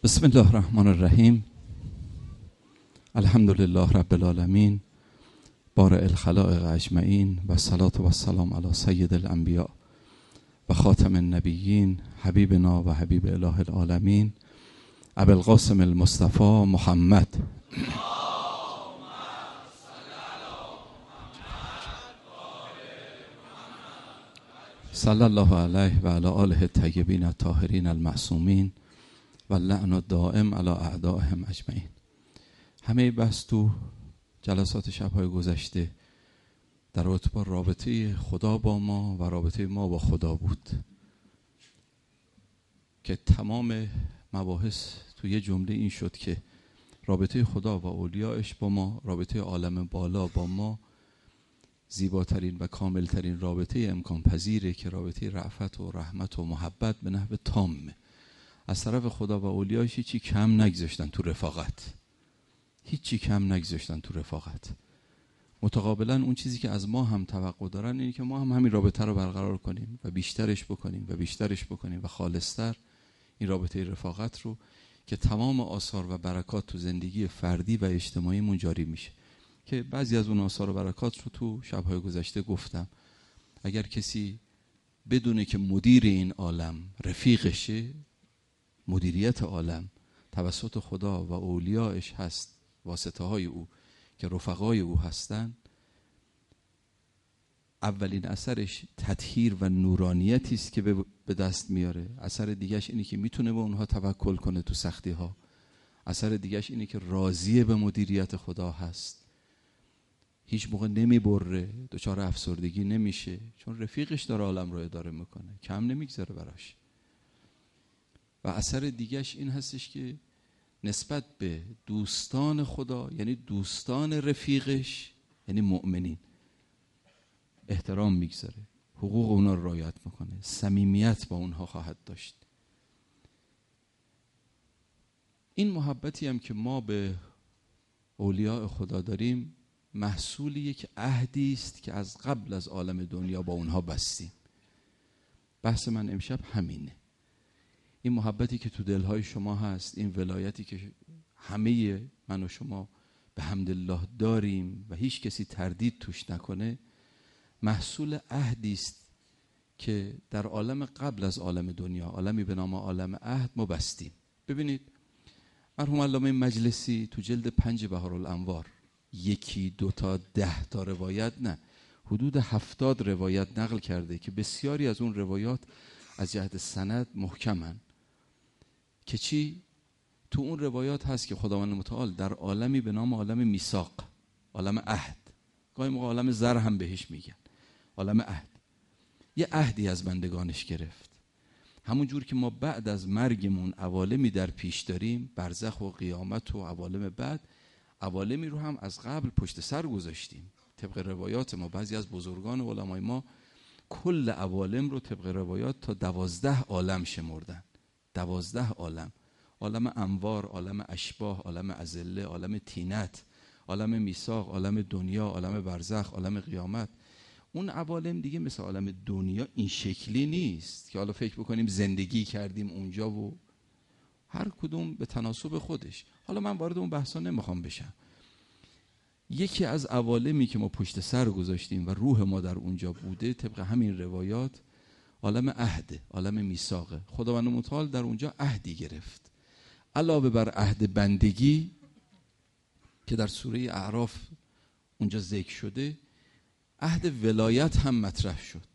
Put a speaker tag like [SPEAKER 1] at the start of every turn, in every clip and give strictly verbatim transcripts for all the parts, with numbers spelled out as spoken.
[SPEAKER 1] بسم الله الرحمن الرحیم. الحمد لله رب العالمین، بارئ الخلائق اجمعین، و الصلاة و السلام علی سید الانبیاء و خاتم النبیین، حبیبنا و حبیب اله العالمین، ابی القاسم المصطفى محمد. صلی الله علیه و علی آله الطیبین الطاهرین المعصومین و اللعن الدائم علی اعدائهم اجمعین. همه بحث تو جلسات شب‌های گذشته در رابطه با رابطه خدا با ما و رابطه ما با خدا بود که تمام مباحث تو یه جمله این شد که رابطه خدا و اولیاءش با ما، رابطه عالم بالا با ما، زیباترین و کاملترین رابطه امکان پذیره که رابطه رأفت و رحمت و محبت به نحو تامه. از طرف خدا و اولیاش هیچی کم نگذاشتن تو رفاقت، هیچی کم نگذاشتن تو رفاقت. متقابلا اون چیزی که از ما هم توقع دارن اینه که ما هم همین رابطه رو برقرار کنیم و بیشترش بکنیم و بیشترش بکنیم و خالصتر این رابطه رفاقت رو که تمام آثار و برکات تو زندگی فردی و اجتماعی جاری میشه. که بعضی از اون آثار و برکات رو تو شب‌های گذشته گفتم. اگر کسی بدونه که مدیر این عالم رفیقشه، مدیریت عالم توسط خدا و اولیاءش هست، واسطه های او که رفقای او هستن، اولین اثرش تطهیر و نورانیتی است که به دست میاره. اثر دیگهش اینه که میتونه به اونها توکل کنه تو سختی ها. اثر دیگهش اینه که راضیه به مدیریت خدا هست، هیچ موقع نمیبره، دچار افسردگی نمیشه، چون رفیقش داره عالم رو اداره میکنه، کم نمیگذاره براش. و اثر دیگهش این هستش که نسبت به دوستان خدا، یعنی دوستان رفیقش، یعنی مؤمنین، احترام میگذاره، حقوق اونا رو رعایت میکنه، صمیمیت با اونها خواهد داشت. این محبتی هم که ما به اولیاء خدا داریم محصول یک عهدی است که از قبل از عالم دنیا با اونها بستیم. بحث من امشب همینه. این محبتی که تو دلهای شما هست، این ولایتی که همه من و شما به حمدالله داریم و هیچ کسی تردید توش نکنه، محصول عهدی است که در عالم قبل از عالم دنیا، عالمی به نام عالم عهد، ما بستیم. ببینید مرحوم علامه مجلسی تو جلد پنج بهارالانوار یکی دو تا ده تا روایت نه، حدود هفتاد روایت نقل کرده که بسیاری از اون روایات از جهت سند محکمن. که چی؟ تو اون روایات هست که خداوند متعال در عالمی به نام عالم میثاق، عالم عهد، گاهی موقع عالم زر هم بهش میگن، عالم عهد، یه عهدی از بندگانش گرفت. همون جور که ما بعد از مرگمون عوالمی در پیش داریم، برزخ و قیامت و عوالم بعد، عوالمی رو هم از قبل پشت سر گذاشتیم. طبق روایات ما بعضی از بزرگان و علمای ما کل عوالم رو طبق روایات تا دوازده عالم شمردن. دوازده عالم، عالم انوار، عالم اشباح، عالم ازله، عالم تینت، عالم میثاق، عالم دنیا، عالم برزخ، عالم قیامت. اون عوالم دیگه مثل عالم دنیا این شکلی نیست که حالا فکر بکنیم زندگی کردیم اونجا و هر کدوم به تناسب خودش. حالا من وارد اون بحثا نمیخوام بشم. یکی از عوالمی که ما پشت سر گذاشتیم و روح ما در اونجا بوده، طبق همین روایات عالم عهد، عالم میثاق. خداوند متعال در اونجا عهدی گرفت. علاوه بر عهد بندگی که در سوره اعراف اونجا ذکر شده، عهد ولایت هم مطرح شد.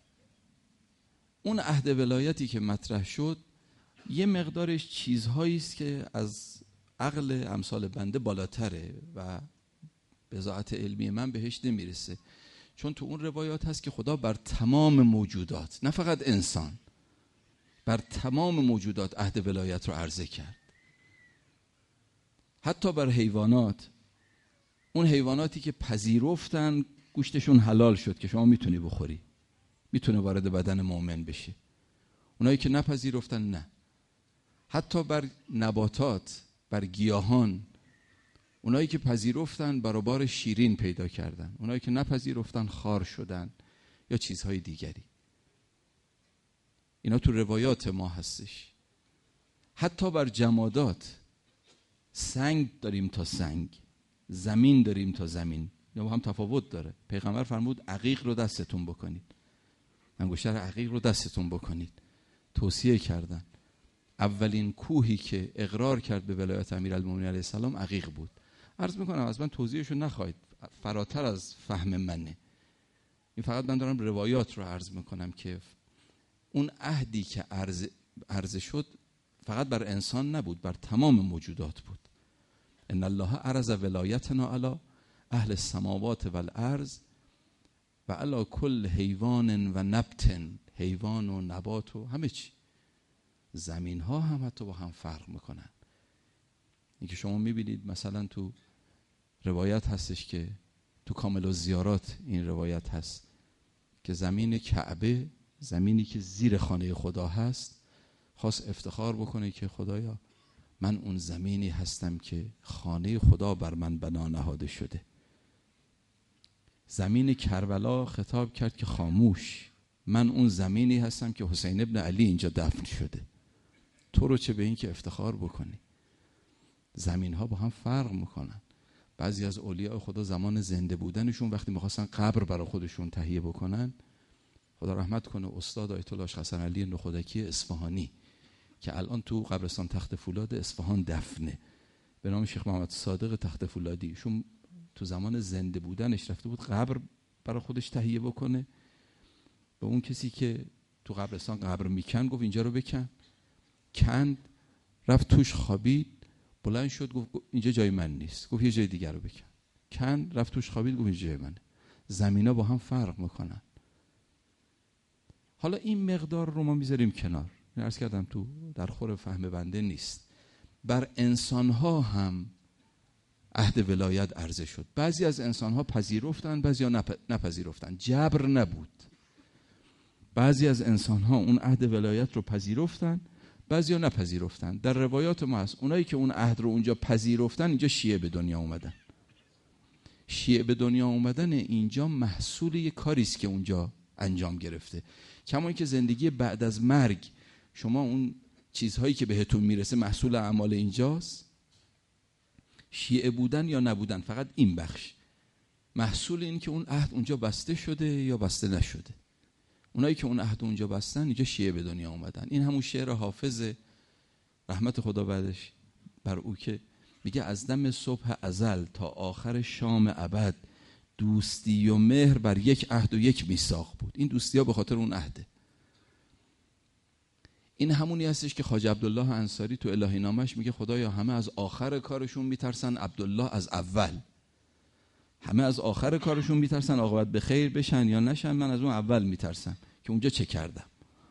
[SPEAKER 1] اون عهد ولایتی که مطرح شد یه مقدارش چیزهایی است که از عقل امثال بنده بالاتره و بضاعت علمی من بهش نمیرسه. چون تو اون روایات هست که خدا بر تمام موجودات، نه فقط انسان، بر تمام موجودات عهد ولایت رو عرضه کرد. حتی بر حیوانات، اون حیواناتی که پذیرفتن گوشتشون حلال شد که شما میتونی بخوری، میتونه وارد بدن مؤمن بشه. اونایی که نپذیرفتن نه. حتی بر نباتات، بر گیاهان، اونایی که پذیرفتن برابر شیرین پیدا کردن، اونایی که نپذیرفتن خار شدن یا چیزهای دیگری. اینا تو روایات ما هستش. حتی بر جمادات، سنگ داریم تا سنگ، زمین داریم تا زمین، یا با هم تفاوت داره. پیغمبر فرمود عقیق رو دستتون بکنید، انگشتر عقیق رو دستتون بکنید. توصیه کردن. اولین کوهی که اقرار کرد به ولایت امیرالمومنین علیه السلام عقیق بود. عرض میکنم از من توضیحشو نخواهید، فراتر از فهم منه. این فقط من دارم روایات رو عرض میکنم که اون عهدی که عرض عرض شد فقط بر انسان نبود، بر تمام موجودات بود. ان الله عرض ولایتنا علی اهل السماوات والارض و علی کل حیوان و نبت، حیوان و نبات و همه چی. زمین ها هم حتی با هم فرق میکنن. اینکه شما میبینید مثلا تو روایت هستش که تو کامل الزیارات این روایت هست که زمین کعبه، زمینی که زیر خانه خدا هست، خواست افتخار بکنه که خدایا من اون زمینی هستم که خانه خدا بر من بنا نهاده شده. زمین کربلا خطاب کرد که خاموش، من اون زمینی هستم که حسین ابن علی اینجا دفن شده. تو رو چه به این که افتخار بکنی؟ زمین ها با هم فرق میکنن. بعضی از اولیاء خدا زمان زنده بودنشون وقتی میخواستن قبر برای خودشون تهیه بکنن، خدا رحمت کنه استاد آیت الله حسن علی نخودکی اصفهانی که الان تو قبرستان تخت فولاد اصفهان دفنه، به نام شیخ محمد صادق تخت فولادی، ایشون تو زمان زنده بودنش رفته بود قبر برای خودش تهیه بکنه. به اون کسی که تو قبرستان قبر میکن گفت اینجا رو بکن. کند، رفت توش خوابید، بلند شد گفت اینجا جای من نیست، گفت یه جای دیگر رو بکن. کند، رفت توش خوابید، گفت اینجا جای منه. زمینا با هم فرق میکنن. حالا این مقدار رو ما میذاریم کنار، عرض کردم تو در خور فهم بنده نیست. بر انسانها هم عهد ولایت عرضه شد. بعضی از انسانها پذیرفتن، بعضی ها نپ... نپذیرفتن. جبر نبود. بعضی از انسانها اون عهد ولایت رو پذیرفتن، بعضی ها نپذیرفتن. در روایات ما هست اونایی که اون عهد رو اونجا پذیرفتن اینجا شیعه به دنیا اومدن. شیعه به دنیا اومدن اینجا محصول یک کاری است که اونجا انجام گرفته. کما اینکه زندگی بعد از مرگ شما اون چیزهایی که بهتون میرسه محصول اعمال اینجاست. شیعه بودن یا نبودن فقط این بخش محصول این که اون عهد اونجا بسته شده یا بسته نشده. اونایی که اون عهد اونجا بستن اینجا شیعه به دنیا اومدن. این همون شعر حافظ رحمت خدا بعدش بر او که میگه از دم صبح ازل تا آخر شام ابد دوستی و مهر بر یک عهد و یک میثاق بود. این دوستی ها به خاطر اون عهده. این همونی هستش که خواجه عبدالله انصاری تو الهی نامش میگه خدایا همه از آخر کارشون میترسن، عبدالله از اول. همه از آخر کارشون میترسن عاقبت به خیر بشن یا نشن، من از اون اول میترسم که اونجا چه کردم.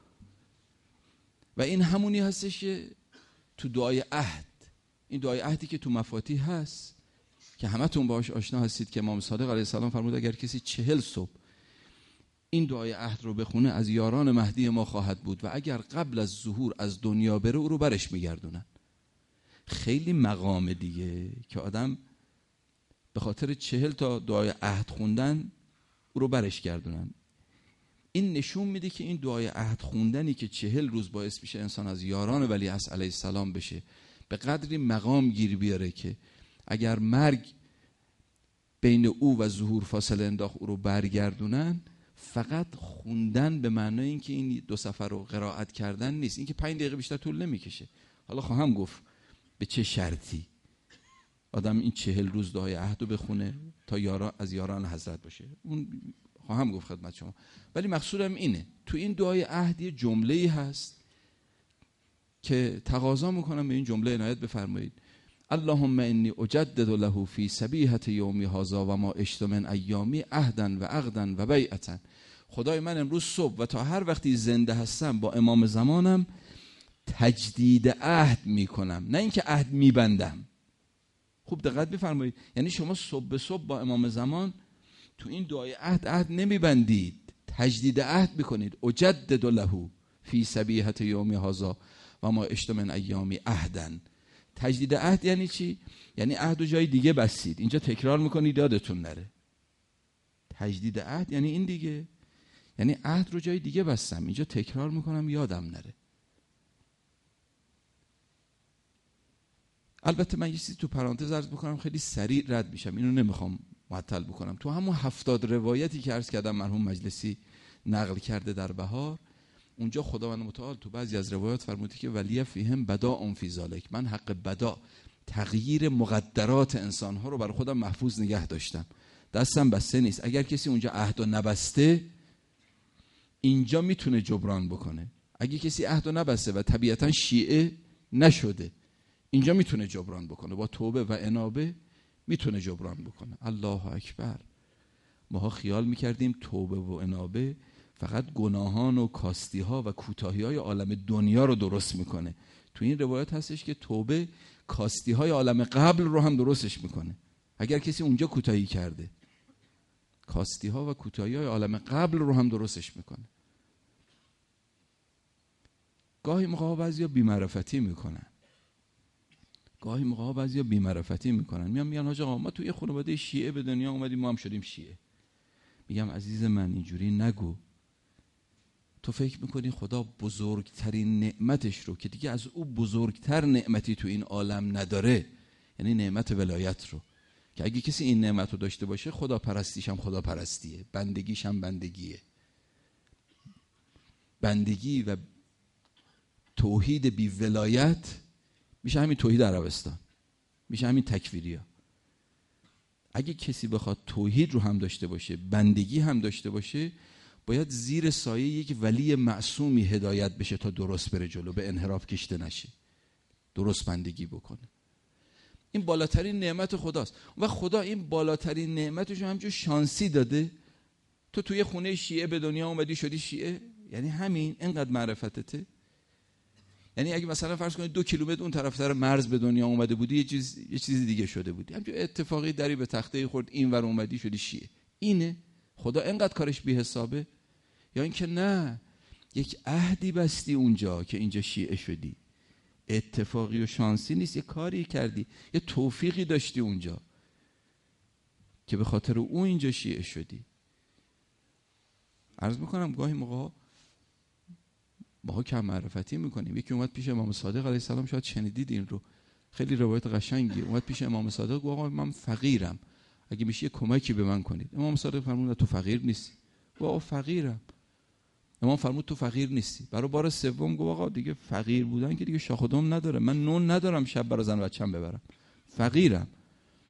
[SPEAKER 1] و این همونی هستش که تو دعای عهد، این دعای عهدی که تو مفاتیح هست که همتون باهاش آشنا هستید که امام صادق علیه السلام فرمود اگر کسی چهل صبح این دعای عهد رو بخونه از یاران مهدی ما خواهد بود و اگر قبل از ظهور از دنیا بره او رو برش میگردونن. خیلی مقام دیگه که آدم به خاطر چهل تا دعای عهد خوندن او رو برش گردونن. این نشون میده که این دعای عهد خوندنی که چهل روز باعث میشه انسان از یاران ولی عصر علیه السلام بشه، به قدری مقام گیر بیاره که اگر مرگ بین او و ظهور فاصله انداخت او رو برگردونن. فقط خوندن به معنای اینکه این دو سفر رو قرائت کردن نیست، اینکه پنج دقیقه بیشتر طول نمیکشه. حالا خواهم گفت به چه شرطی آدم این چهل روز دعای عهد رو بخونه تا یاران از یاران حضرت باشه، اون خواهم گفت خدمت شما. ولی مقصودم اینه تو این دعای عهد یه جمله‌ای هست که تقاضا میکنم به این جمله عنایت بفرمایید. اللهم انی اجدد له فی صبیحة یومی هذا و ما عشت من ایامی عهدا و عقدا و بیعتا. خدای من امروز صبح و تا هر وقتی زنده هستم با امام زمانم تجدید عهد میکنم، نه اینکه عهد میبندم. خوب دقت بفرمایید، یعنی شما صبح به صبح با امام زمان تو این دعای عهد عهد نمیبندید، تجدید عهد میکنید. اجدد له فی صبیحة یومی هذا و ما عشت من ایامی عهدا. تجدید عهد یعنی چی؟ یعنی عهد و جای دیگه بستید، اینجا تکرار میکنید یادتون نره. تجدید عهد یعنی این دیگه، یعنی عهد رو جای دیگه بستم، اینجا تکرار میکنم یادم نره. البته من یه چیزی تو پرانتز عرض بکنم، خیلی سریع رد میشم، اینو نمیخوام معطل بکنم. تو همون هفتاد روایتی که عرض کردم مرحوم مجلسی نقل کرده در بهار، اونجا خداوند متعال تو بعضی از روایات فرموده که ولی فیهم بداء فی ذلک، من حق بداء، تغییر مقدرات انسانها رو برای خودم محفوظ نگه داشتم، دستم بسته نیست. اگر کسی اونجا عهد و نبسته اینجا میتونه جبران بکنه. اگه کسی عهد و نبسته و طبیعتا شیعه نشده اینجا میتونه جبران بکنه، با توبه و انابه میتونه جبران بکنه. الله اکبر. ماها خیال میکردیم توبه و انابه فقط گناهان و کاستی ها و کوتاهی های عالم دنیا رو درست میکنه. تو این روایت هستش که توبه کاستی های عالم قبل رو هم درستش میکنه. اگر کسی اونجا کوتاهی کرده کاستی ها و کوتاهی های عالم قبل رو هم درستش میکنه. گاهی موقع بعضیا بی‌معرفتی میکنن، گاهی موقع بعضیا بی‌معرفتی میکنن، میان میگن حاج آقا ما توی خانواده شیعه به دنیا اومدیم، ما هم شدیم شیعه. میگم عزیز من اینجوری نگو. تو فکر میکنی خدا بزرگترین نعمتش رو که دیگه از او بزرگتر نعمتی تو این عالم نداره، یعنی نعمت ولایت رو، که اگه کسی این نعمت رو داشته باشه خدا پرستیش هم خدا پرستیه، بندگیش هم بندگیه. بندگی و توحید بی ولایت میشه همین توحید عربستان، میشه همین تکفیریا. اگه کسی بخواد توحید رو هم داشته باشه، بندگی هم داشته باشه، باید زیر سایه یک ولی معصومی هدایت بشه تا درست بره جلو، به انحراف کشته نشه، درست بندگی بکنه. این بالاترین نعمت خداست. و خدا این بالاترین نعمتش رو همجور شانسی داده. تو توی خونه شیعه به دنیا اومدی شدی شیعه، یعنی همین اینقدر معرفتته. یعنی اگه مثلا فرض کنید دو کیلومتر اون طرفتر مرز به دنیا اومده بودی یه چیز یه چیز دیگه شده بودی، همجور اتفاقی دری به تخته خورد اینور اومدی شدی شیعه. اینه خدا اینقدر کارش بی حسابه؟ یا اینکه نه یک عهدی بستی اونجا که اینجا شیعه شدی، اتفاقی و شانسی نیست، یه کاری کردی، یه توفیقی داشتی اونجا که به خاطر اون اینجا شیعه شدی. عرض میکنم گاهی موقع ما کم معرفتی میکنیم. یکی اومد پیش امام صادق علیه السلام، شاید شنیدید این رو، خیلی روایت قشنگی. اومد پیش امام صادق گفت آقا من فقیرم، اگه میشه یه کمکی به من کنید. امام صادق فرمود تو فقیر نیستی. گفت آقا فقیرم. امام فرمود تو فقیر نیستی. برای بار سوم گفت آقا دیگه فقیر بودن که دیگه شاخ و دم نداره، من نون ندارم شب برای زن بچه‌م ببرم، فقیرم.